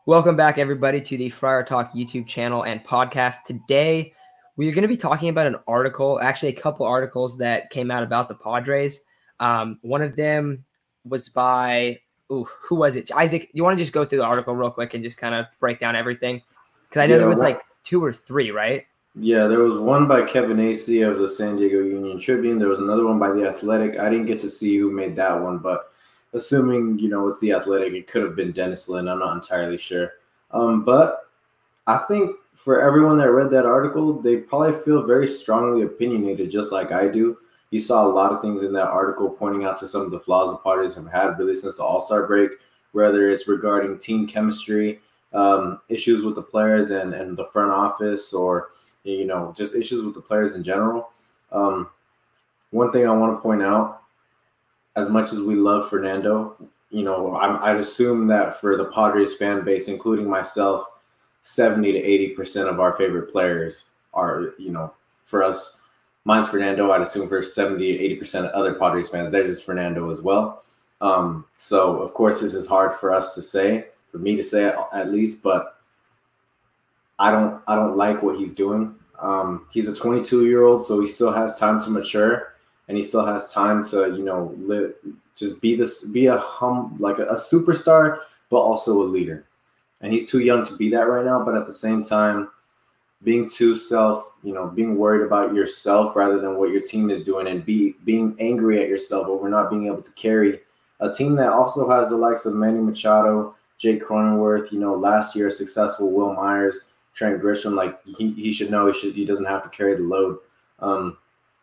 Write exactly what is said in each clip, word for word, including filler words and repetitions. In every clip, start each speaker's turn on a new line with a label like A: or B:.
A: Welcome back, everybody, to the Friar Talk YouTube channel and podcast. Today, we are going to be talking about an article, actually a couple articles that came out about the Padres. Um, one of them was by, ooh, who was it? Isaac, you want to just go through the article real quick and just kind of break down everything? Because I know
B: Yeah,
A: there was
B: one-
A: like two or three, right?
B: Yeah, there was one by Kevin Acee of the San Diego Union Tribune. There was another one by The Athletic. I didn't get to see who made that one, but assuming, you know, it's The Athletic, it could have been Dennis Lin. I'm not entirely sure. Um, but I think for everyone that read that article, they probably feel very strongly opinionated, just like I do. You saw a lot of things in that article pointing out to some of the flaws the Padres have had really since the All-Star break, whether it's regarding team chemistry, um, issues with the players and, and the front office, or you know, just issues with the players in general. Um, one thing I want to point out, as much as we love Fernando, you know, I'm, I'd assume that for the Padres fan base, including myself, seventy to eighty percent of our favorite players are, you know, for us, mine's Fernando. I'd assume for seventy to eighty percent of other Padres fans, theirs is Fernando as well. Um, so, of course, this is hard for us to say, for me to say at least, but I don't I don't like what he's doing. Um, he's a twenty-two-year-old, so he still has time to mature, and he still has time to, you know, live, just be this, be a hum like a, a superstar, but also a leader. And he's too young to be that right now. But at the same time, being too self, you know, being worried about yourself rather than what your team is doing, and be being angry at yourself over not being able to carry a team that also has the likes of Manny Machado, Jake Cronenworth, you know, last year successful Will Myers, Trent Grisham. Like he, he should know he should he doesn't have to carry the load. Um,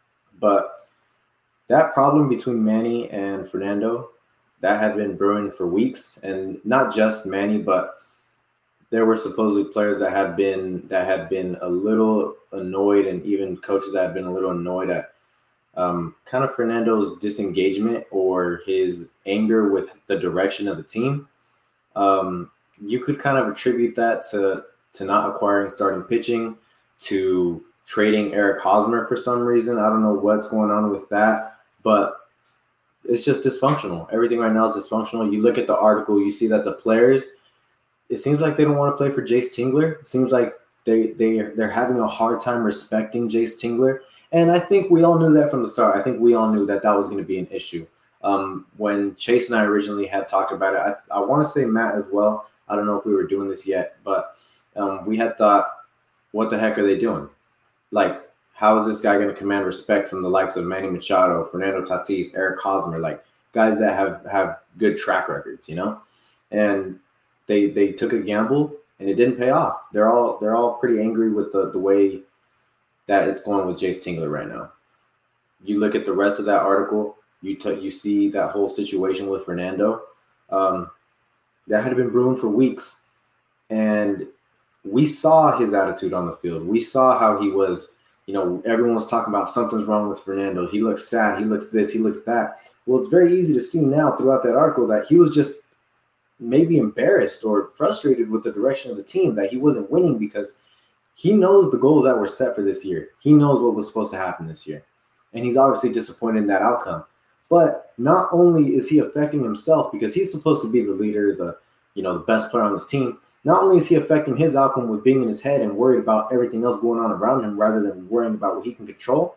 B: but that problem between Manny and Fernando, that had been brewing for weeks, and not just Manny, but there were supposedly players that had been that had been a little annoyed, and even coaches that had been a little annoyed at um, kind of Fernando's disengagement or his anger with the direction of the team. Um, you could kind of attribute that to to not acquiring starting pitching, to trading Eric Hosmer for some reason. I don't know what's going on with that, but it's just dysfunctional. Everything right now is dysfunctional. You look at the article, you see that the players, it seems like they don't want to play for Jace Tingler. It seems like they they they're having a hard time respecting Jace Tingler, and I think we all knew that from the start. I think we all knew that that was going to be an issue. Um, when Chase and I originally had talked about it, I, I want to say Matt as well. I don't know if we were doing this yet, but um, we had thought, what the heck are they doing? Like, how is this guy going to command respect from the likes of Manny Machado, Fernando Tatis, Eric Hosmer, like guys that have, have good track records, you know? And they they took a gamble and it didn't pay off. They're all they're all pretty angry with the, the way that it's going with Jace Tingler right now. You look at the rest of that article, you t- you see that whole situation with Fernando. Um, that had been brewing for weeks, and we saw his attitude on the field. We saw how he was. You know, everyone was talking about something's wrong with Fernando. He looks sad. He looks this. He looks that. Well, it's very easy to see now throughout that article that he was just maybe embarrassed or frustrated with the direction of the team, that he wasn't winning, because he knows the goals that were set for this year. He knows what was supposed to happen this year. And he's obviously disappointed in that outcome. But not only is he affecting himself, because he's supposed to be the leader, the you know, the best player on this team, not only is he affecting his outcome with being in his head and worried about everything else going on around him rather than worrying about what he can control,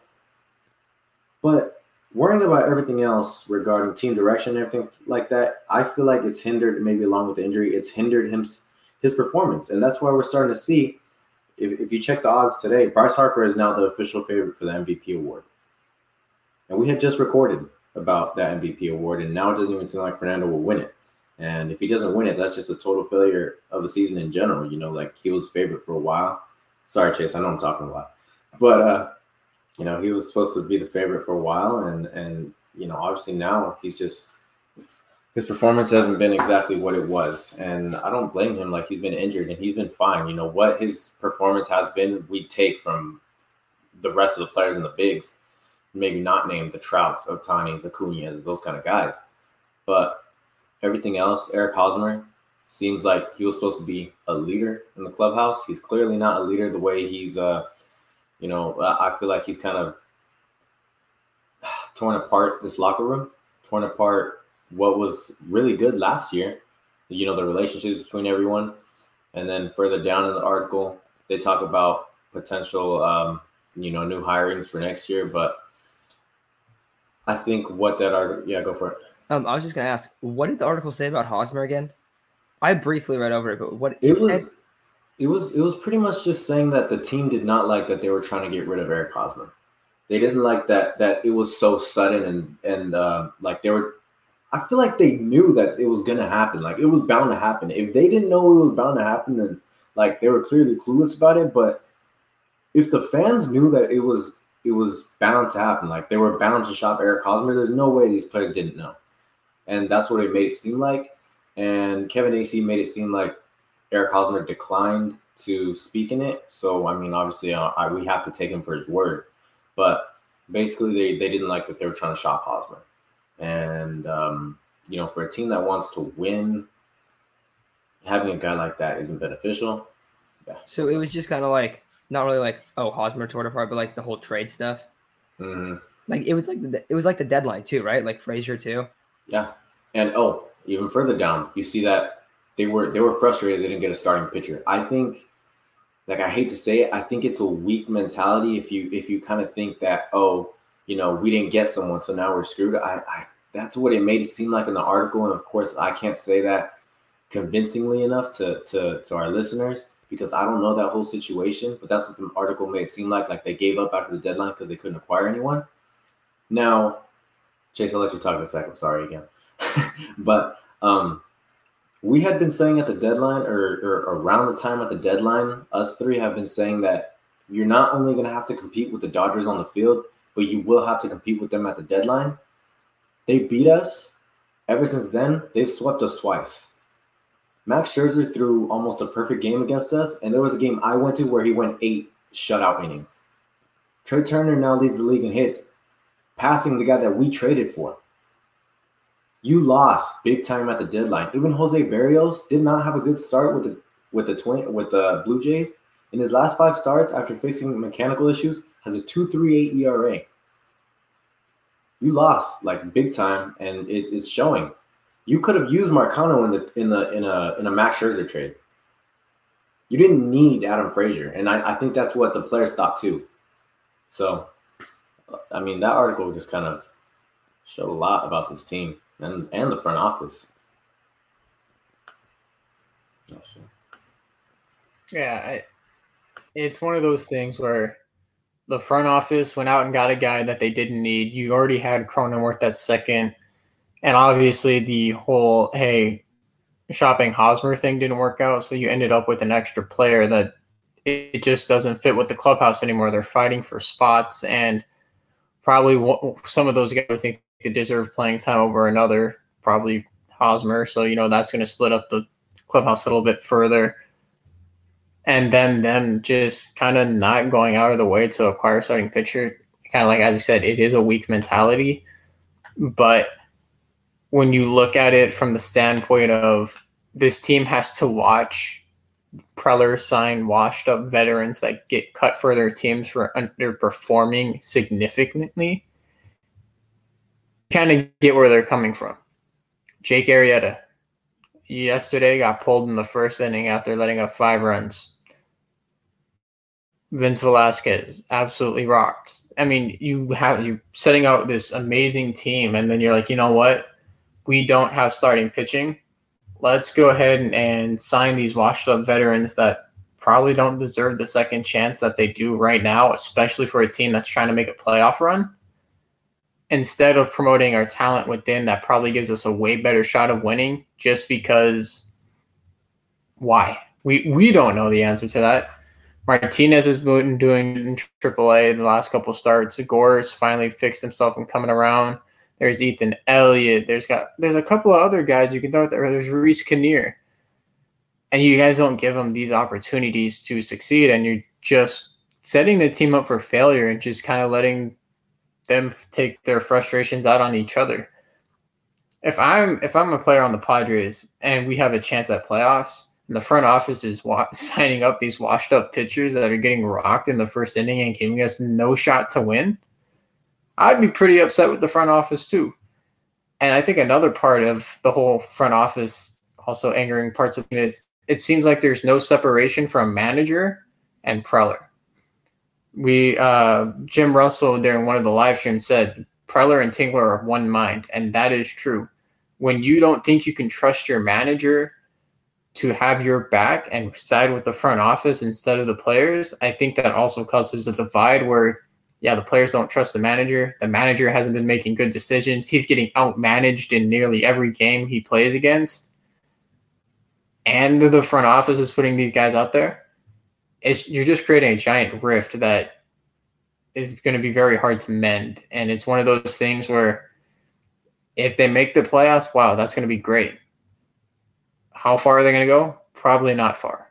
B: but worrying about everything else regarding team direction and everything like that, I feel like it's hindered, maybe along with the injury, it's hindered him, his performance. And that's why we're starting to see, if, if you check the odds today, Bryce Harper is now the official favorite for the M V P award. And we had just recorded about that M V P award, and now it doesn't even seem like Fernando will win it. And if he doesn't win it, that's just a total failure of the season in general. You know, like he was favorite for a while. Sorry, Chase, I know I'm talking a lot. But, uh, you know, he was supposed to be the favorite for a while. And, and you know, obviously now he's just – his performance hasn't been exactly what it was. And I don't blame him. Like, he's been injured and he's been fine. You know, what his performance has been, we take from the rest of the players in the bigs. Maybe not named the Trouts, Otanis, Acuñas, those kind of guys. But everything else, Eric Hosmer seems like he was supposed to be a leader in the clubhouse. He's clearly not a leader the way he's, uh, you know, I feel like he's kind of torn apart this locker room, torn apart what was really good last year. You know, the relationships between everyone. And then further down in the article, they talk about potential, um, you know, new hirings for next year. But I think what that article, yeah, go for it.
A: Um, I was just gonna ask, what did the article say about Hosmer again? I briefly read over it, but what it,
B: it
A: said.
B: was, it was, it was pretty much just saying that the team did not like that they were trying to get rid of Eric Hosmer. They didn't like that that it was so sudden and and uh, like they were. I feel like they knew that it was gonna happen. Like it was bound to happen. If they didn't know it was bound to happen, then like they were clearly clueless about it. But if the fans knew that it was it was bound to happen, like they were bound to shop Eric Hosmer, there's no way these players didn't know. And that's what it made it seem like. And Kevin Acee made it seem like Eric Hosmer declined to speak in it. So I mean, obviously, uh, I, we have to take him for his word. But basically, they, they didn't like that they were trying to shop Hosmer. And, um, you know, for a team that wants to win, having a guy like that isn't beneficial.
A: Yeah. So it was just kind of like, not really like, oh, Hosmer tore it apart, but like the whole trade stuff.
B: Mm-hmm.
A: Like it was like the, it was like the deadline too, right? Like Frazier too.
B: Yeah. And, oh, even further down, you see that they were they were frustrated they didn't get a starting pitcher. I think, like, I hate to say it, I think it's a weak mentality if you if you kind of think that, oh, you know, we didn't get someone, so now we're screwed. I, I that's what it made it seem like in the article. And of course, I can't say that convincingly enough to to to our listeners because I don't know that whole situation. But that's what the article made it seem like, like they gave up after the deadline because they couldn't acquire anyone. Now, Chase, I'll let you talk in a second. I'm sorry again. But um, we had been saying at the deadline or, or around the time at the deadline, us three have been saying that you're not only going to have to compete with the Dodgers on the field, but you will have to compete with them at the deadline. They beat us. Ever since then, they've swept us twice. Max Scherzer threw almost a perfect game against us, and there was a game I went to where he went eight shutout innings. Trey Turner now leads the league in hits, passing the guy that we traded for. You lost big time at the deadline. Even Jose Berrios did not have a good start with the with the twin with the Blue Jays. In his last five starts, after facing mechanical issues, has a two point three eight E R A. You lost like big time, and it, it's showing. You could have used Marcano in the in the in a in a Max Scherzer trade. You didn't need Adam Frazier, and I, I think that's what the players thought too. So, I mean, that article just kind of showed a lot about this team and and the front office. Not sure.
C: Yeah, I, it's one of those things where the front office went out and got a guy that they didn't need. You already had Cronenworth at second. And obviously the whole, hey, shopping Hosmer thing didn't work out. So you ended up with an extra player that it just doesn't fit with the clubhouse anymore. They're fighting for spots. And probably some of those guys would think they deserve playing time over another, probably Hosmer. So, you know, that's going to split up the clubhouse a little bit further. And then them just kind of not going out of the way to acquire a starting pitcher. Kind of like, as I said, it is a weak mentality. But when you look at it from the standpoint of this team has to watch Preller sign washed up veterans that get cut for their teams for underperforming significantly, kind of get where they're coming from. Jake Arrieta yesterday got pulled in the first inning after letting up five runs. Vince Velasquez absolutely rocked. I mean, you have you setting out this amazing team, and then you're like, you know what? We don't have starting pitching. Let's go ahead and, and sign these washed up veterans that probably don't deserve the second chance that they do right now, especially for a team that's trying to make a playoff run. Instead of promoting our talent within, that probably gives us a way better shot of winning, just because why? We we don't know the answer to that. Martinez has been doing in triple A the last couple of starts. Gore's finally fixed himself and coming around. There's Ethan Elliott. There's got there's a couple of other guys you can throw out there. There's Reese Kinnear. And you guys don't give them these opportunities to succeed, and you're just setting the team up for failure and just kind of letting them take their frustrations out on each other. If I'm if I'm a player on the Padres and we have a chance at playoffs, and the front office is wa- signing up these washed up pitchers that are getting rocked in the first inning and giving us no shot to win, I'd be pretty upset with the front office too. And I think another part of the whole front office also angering parts of it is it seems like there's no separation from manager and Preller. We uh, Jim Russell during one of the live streams said Preller and Tingler are of one mind, and that is true. When you don't think you can trust your manager to have your back and side with the front office instead of the players, I think that also causes a divide where, yeah, the players don't trust the manager. The manager hasn't been making good decisions. He's getting outmanaged in nearly every game he plays against. And the front office is putting these guys out there. It's, you're just creating a giant rift that is going to be very hard to mend. And it's one of those things where if they make the playoffs, wow, that's going to be great. How far are they going to go? Probably not far.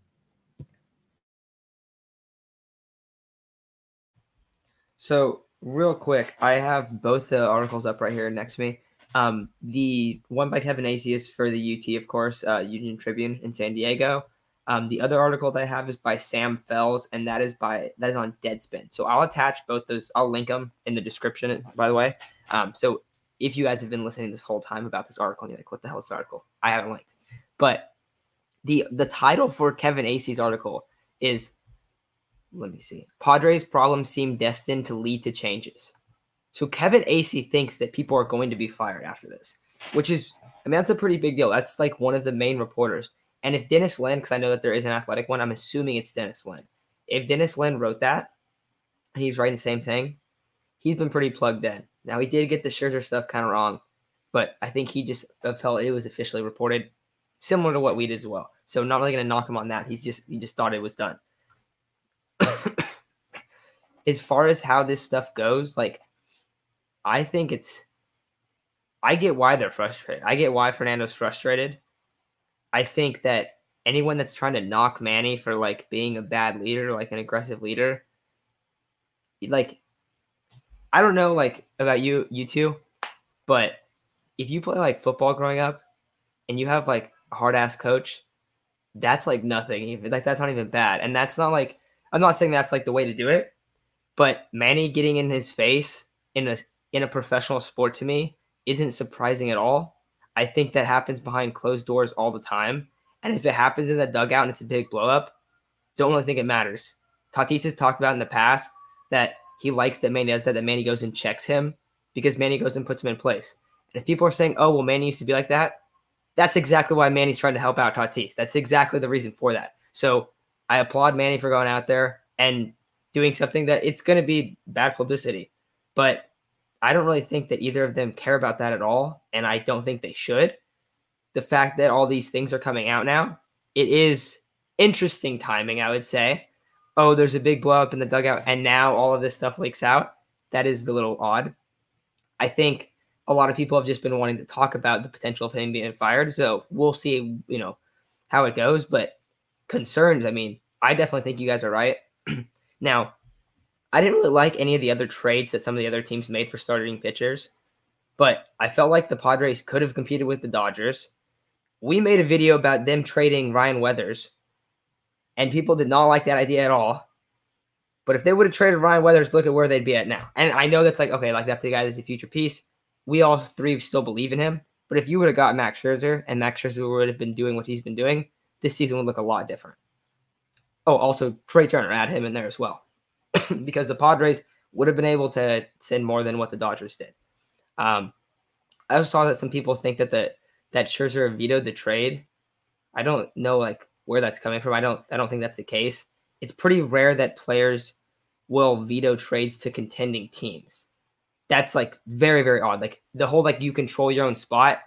A: So real quick, I have both the articles up right here next to me. Um, the one by Kevin Acee is for the U T, of course, uh, Union Tribune in San Diego. Um, the other article that I have is by Sam Fells, and that is by that is on Deadspin. So I'll attach both those. I'll link them in the description, by the way. Um, so if you guys have been listening this whole time about this article, and you're like, "What the hell is this article?" I haven't linked. But the the title for Kevin Acee's article is, let me see, Padres' problems seem destined to lead to changes. So Kevin Acee thinks that people are going to be fired after this, which is, I mean, that's a pretty big deal. That's like one of the main reporters. And if Dennis Lin, because I know that there is an Athletic one, I'm assuming it's Dennis Lin. If Dennis Lin wrote that, and he was writing the same thing, he's been pretty plugged in. Now, he did get the Scherzer stuff kind of wrong, but I think he just felt it was officially reported similar to what we did as well. So not really going to knock him on that. He's just he just thought it was done. As far as how this stuff goes, like, I think it's – I get why they're frustrated. I get why Fernando's frustrated. I think that anyone that's trying to knock Manny for, like, being a bad leader, like an aggressive leader, like, I don't know, like, about you, you two, but if you play, like, football growing up and you have, like, a hard-ass coach, that's, like, nothing. Even like, that's not even bad. And that's not, like – I'm not saying that's, like, the way to do it, but Manny getting in his face in a in a professional sport to me isn't surprising at all. I think that happens behind closed doors all the time. And if it happens in the dugout and it's a big blow up, don't really think it matters. Tatis has talked about in the past that he likes that Manny does that, that Manny goes and checks him because Manny goes and puts him in place. And if people are saying, oh, well, Manny used to be like that, that's exactly why Manny's trying to help out Tatis. That's exactly the reason for that. So I applaud Manny for going out there and doing something that it's going to be bad publicity. But I don't really think that either of them care about that at all, and I don't think they should. The fact that all these things are coming out now, it is interesting timing, I would say. Oh, there's a big blow up in the dugout, and now all of this stuff leaks out. That is a little odd. I think a lot of people have just been wanting to talk about the potential of him being fired, so we'll see, you know, how it goes. But concerns, I mean, I definitely think you guys are right. Now, I didn't really like any of the other trades that some of the other teams made for starting pitchers, but I felt like the Padres could have competed with the Dodgers. We made a video about them trading Ryan Weathers, and people did not like that idea at all. But if they would have traded Ryan Weathers, look at where they'd be at now. And I know that's like, okay, like that's the guy that's a future piece. We all three still believe in him. But if you would have got Max Scherzer and Max Scherzer would have been doing what he's been doing, this season would look a lot different. Oh, also Trey Turner, add him in there as well. Because the Padres would have been able to send more than what the Dodgers did. Um, I also saw that some people think that the that Scherzer vetoed the trade. I don't know like where that's coming from. I don't I don't think that's the case. It's pretty rare that players will veto trades to contending teams. That's like very, very odd. Like the whole like you control your own spot.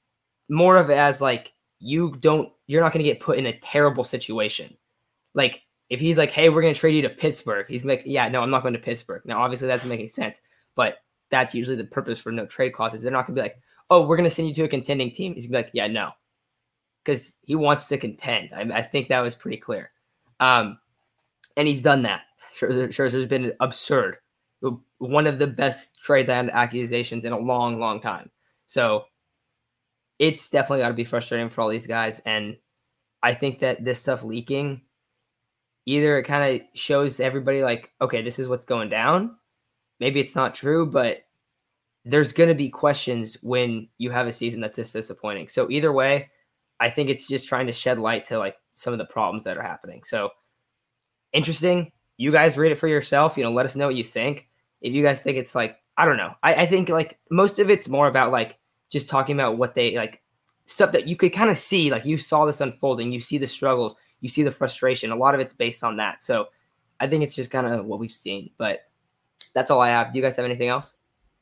A: More of it as like you don't you're not going to get put in a terrible situation. Like if he's like, hey, we're going to trade you to Pittsburgh, he's like, yeah, no, I'm not going to Pittsburgh. Now, obviously, that doesn't make any sense, but that's usually the purpose for no trade clauses. They're not going to be like, oh, we're going to send you to a contending team. He's going to be like, yeah, no, because he wants to contend. I, I think that was pretty clear. Um, and he's done that. Scherzer, Scherzer's been absurd. One of the best trade land accusations in a long, long time. So it's definitely got to be frustrating for all these guys. And I think that this stuff leaking, either it kind of shows everybody like, okay, this is what's going down. Maybe it's not true, but there's going to be questions when you have a season that's this disappointing. So either way, I think it's just trying to shed light to like some of the problems that are happening. So interesting. You guys read it for yourself. You know, let us know what you think. If you guys think it's like, I don't know. I, I think like most of it's more about like just talking about what they like stuff that you could kind of see, like you saw this unfolding, you see the struggles, you see the frustration. A lot of it's based on that. So I think it's just kind of what we've seen, but that's all I have. Do you guys have anything else?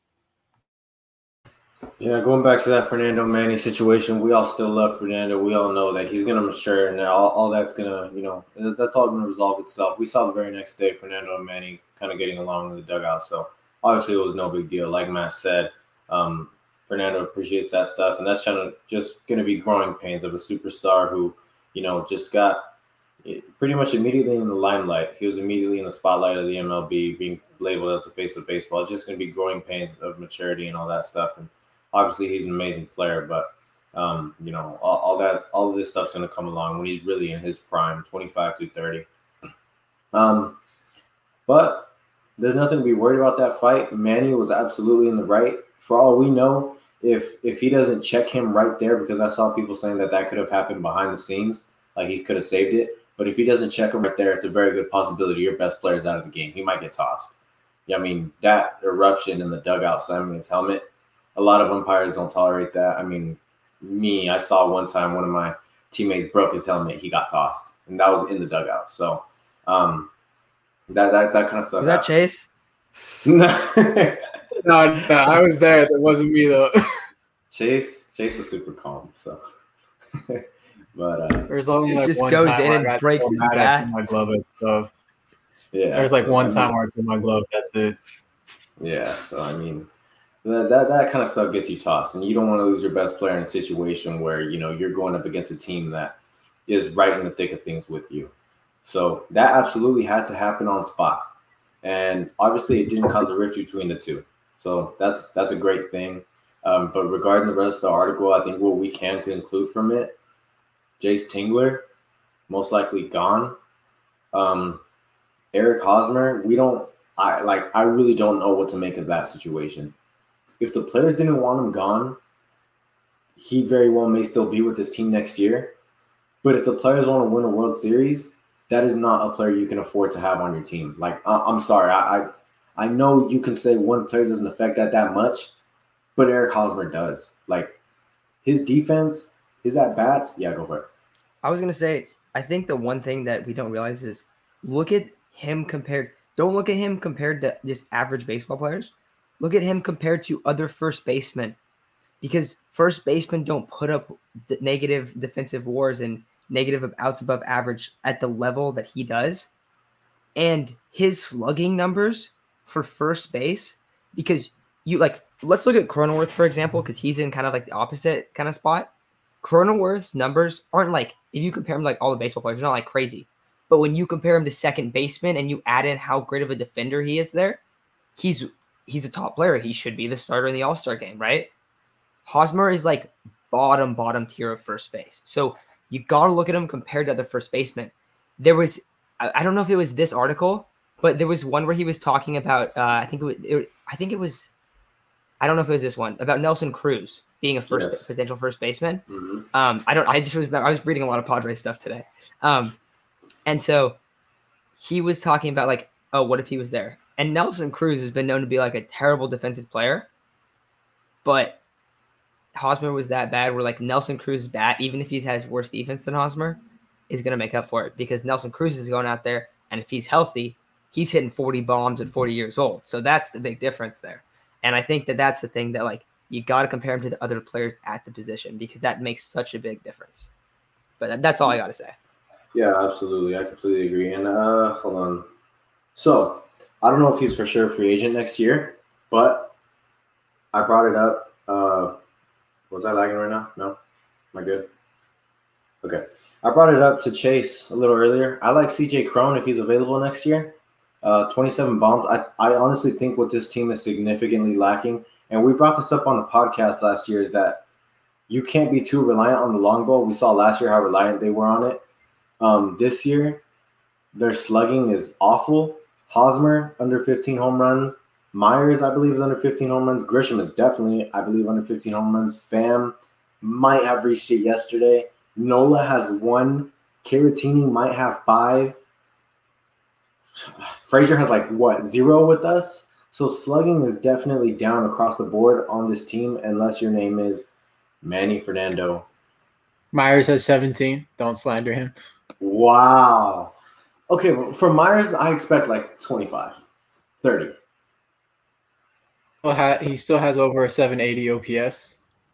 B: Yeah, going back to that Fernando Manny situation, we all still love Fernando. We all know that he's going to mature, and all, all that's going to, you know, that's all going to resolve itself. We saw the very next day Fernando and Manny kind of getting along in the dugout, so obviously it was no big deal. Like Matt said, um, Fernando appreciates that stuff, and that's kind of just going to be growing pains of a superstar who, you know, just got pretty much immediately in the limelight. He was immediately in the spotlight of the M L B, being labeled as the face of baseball. It's just going to be growing pains of maturity and all that stuff, and obviously, he's an amazing player, but um, you know, all, all that, all of this stuff's going to come along when he's really in his prime, twenty-five through thirty. Um, but there's nothing to be worried about that fight. Manny was absolutely in the right. For all we know, if if he doesn't check him right there, because I saw people saying that that could have happened behind the scenes, like he could have saved it. But if he doesn't check him right there, it's a very good possibility your best player's out of the game. He might get tossed. Yeah, I mean, that eruption in the dugout slamming his helmet. A lot of umpires don't tolerate that. I mean, me, I saw one time one of my teammates broke his helmet. He got tossed, and that was in the dugout. So um, that that that kind of stuff.
A: Is that Chase?
B: no,
C: no, no, I was there. That wasn't me though.
B: Chase, Chase was super calm. So, but uh,
C: there's only like
A: just
C: one
A: goes
C: time
A: in
C: where
A: and
C: I got
A: breaks
C: so
A: his
C: mad I
A: bat.
C: threw my glove at stuff.
B: Yeah,
C: there's like
B: so,
C: one
B: I mean,
C: time where I threw my glove. That's it.
B: Yeah, so I mean. That, that that kind of stuff gets you tossed, and you don't want to lose your best player in a situation where, you know, you're going up against a team that is right in the thick of things with you. So that absolutely had to happen on spot, and obviously it didn't cause a rift between the two. So that's that's a great thing. Um, but regarding the rest of the article, I think what we can conclude from it, Jace Tingler most likely gone. Um, Eric Hosmer, we don't. I like. I really don't know what to make of that situation. If the players didn't want him gone, he very well may still be with this team next year. But if the players want to win a World Series, that is not a player you can afford to have on your team. Like, I, I'm sorry. I, I I know you can say one player doesn't affect that that much, but Eric Hosmer does. Like, his defense, his at-bats, yeah, go for it.
A: I was going to say, I think the one thing that we don't realize is look at him compared – don't look at him compared to just average baseball players. Look at him compared to other first basemen, because first basemen don't put up the negative defensive wars and negative outs above average at the level that he does. And his slugging numbers for first base, because you like, let's look at Cronenworth, for example, because he's in kind of like the opposite kind of spot. Cronenworth's numbers aren't like, if you compare him to like all the baseball players, they're not like crazy. But when you compare him to second baseman and you add in how great of a defender he is there, he's he's a top player. He should be the starter in the All-Star game, right? Hosmer is like bottom, bottom tier of first base. So you got to look at him compared to other first basemen. There was, I, I don't know if it was this article, but there was one where he was talking about, uh, I think it was, it, I think it was, I don't know if it was this one, about Nelson Cruz being a first
B: Yes.
A: potential first baseman.
B: Mm-hmm.
A: Um, I don't, I just was, I was reading a lot of Padres stuff today. Um, and so he was talking about like, oh, what if he was there? And Nelson Cruz has been known to be like a terrible defensive player, but Hosmer was that bad where like Nelson Cruz's bat, even if he has worse defense than Hosmer, is going to make up for it, because Nelson Cruz is going out there, and if he's healthy, he's hitting forty bombs at forty years old. So that's the big difference there. And I think that that's the thing that like you got to compare him to the other players at the position, because that makes such a big difference. But that, that's all I got to say.
B: Yeah, absolutely. I completely agree. And uh, hold on. So I don't know if he's for sure a free agent next year, but I brought it up. Uh, was I lagging right now? No? Am I good? Okay. I brought it up to Chase a little earlier. I like C J Cron if he's available next year. Uh, twenty-seven bombs. I, I honestly think what this team is significantly lacking, and we brought this up on the podcast last year, is that you can't be too reliant on the long ball. We saw last year how reliant they were on it. Um, this year, their slugging is awful. Hosmer, under fifteen home runs. Myers, I believe, is under fifteen home runs. Grisham is definitely, I believe, under fifteen home runs. Pham might have reached it yesterday. Nola has one. Caratini might have five. Frazier has like what, zero with us? So slugging is definitely down across the board on this team unless your name is Manny Fernando.
C: Myers has seventeen. Don't slander him.
B: Wow. Okay, well, for Myers, I expect like twenty-five, thirty.
C: Well, ha- he still has over a seven eighty O P S.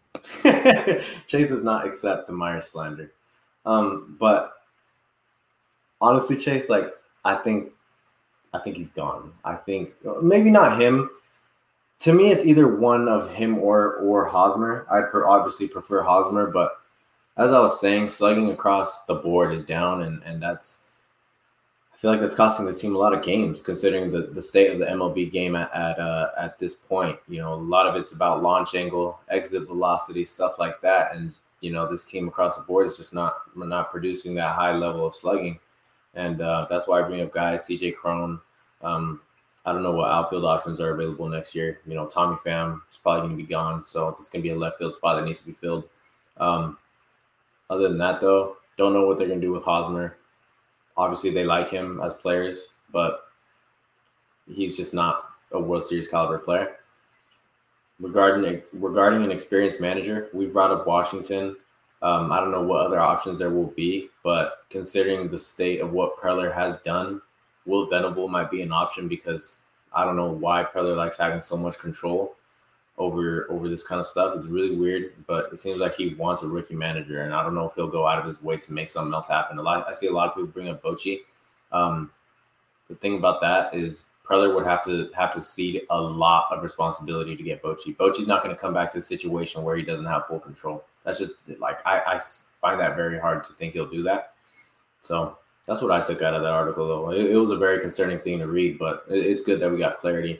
B: Chase does not accept the Myers slander. Um, but honestly, Chase, like I think I think he's gone. I think maybe not him. To me, it's either one of him or or Hosmer. I per, obviously prefer Hosmer, but as I was saying, slugging across the board is down, and, and that's I feel like that's costing this team a lot of games, considering the, the state of the M L B game at at, uh, at this point. You know, a lot of it's about launch angle, exit velocity, stuff like that, and you know this team across the board is just not not producing that high level of slugging, and uh, that's why I bring up guys C J Cron. Um, I don't know what outfield options are available next year. You know, Tommy Pham is probably going to be gone, so it's going to be a left field spot that needs to be filled. Um, other than that, though, don't know what they're going to do with Hosmer. Obviously, they like him as players, but he's just not a World Series caliber player. Regarding regarding an experienced manager, we've brought up Washington. Um, I don't know what other options there will be, but considering the state of what Preller has done, Will Venable might be an option because I don't know why Preller likes having so much control over over this kind of stuff. It's really weird, but it seems like he wants a rookie manager, and I don't know if he'll go out of his way to make something else happen. A lot, I see a lot of people bring up Bochy. Um, the thing about that is Preller would have to have to cede a lot of responsibility to get Bochy. Bochy's not going to come back to the situation where he doesn't have full control. That's just like I, I find that very hard to think he'll do that. So that's what I took out of that article, though. It, it was a very concerning thing to read, but it, it's good that we got clarity.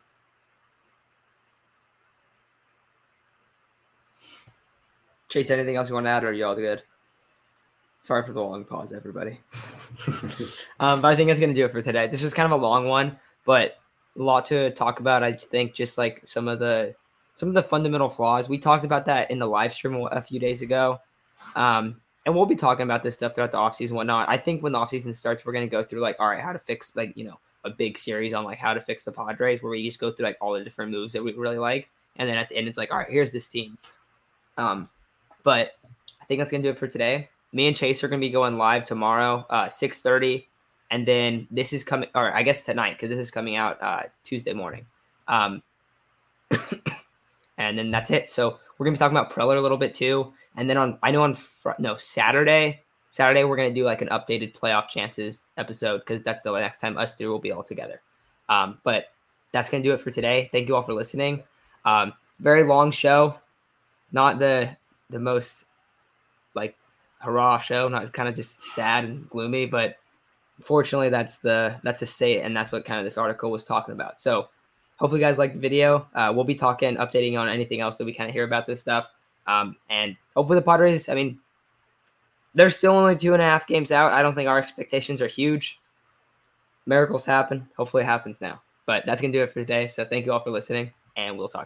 A: Chase, anything else you want to add, or are you all good? Sorry for the long pause, everybody. um, but I think that's going to do it for today. This is kind of a long one, but a lot to talk about. I think just like some of the some of the fundamental flaws. We talked about that in the live stream a few days ago. Um, and we'll be talking about this stuff throughout the offseason and whatnot. I think when the offseason starts, we're going to go through like, all right, how to fix like, you know, a big series on like how to fix the Padres, where we just go through like all the different moves that we really like. And then at the end, it's like, all right, here's this team. Um, but I think that's going to do it for today. Me and Chase are going to be going live tomorrow, uh, six thirty. And then this is coming, or I guess tonight, because this is coming out uh, Tuesday morning. Um, and then that's it. So we're going to be talking about Preller a little bit too. And then on, I know on, fr- no, Saturday, Saturday, we're going to do like an updated playoff chances episode, because that's the next time us three will be all together. Um, but that's going to do it for today. Thank you all for listening. Um, very long show. Not the, the most like hurrah show, not kind of just sad and gloomy, but fortunately that's the, that's the state. And that's what kind of this article was talking about. So hopefully you guys liked the video. Uh, we'll be talking, updating on anything else that we kind of hear about this stuff. Um, and hopefully the Padres, I mean, they're still only two and a half games out. I don't think our expectations are huge. Miracles happen. Hopefully it happens now. But that's going to do it for today. So thank you all for listening, and we'll talk.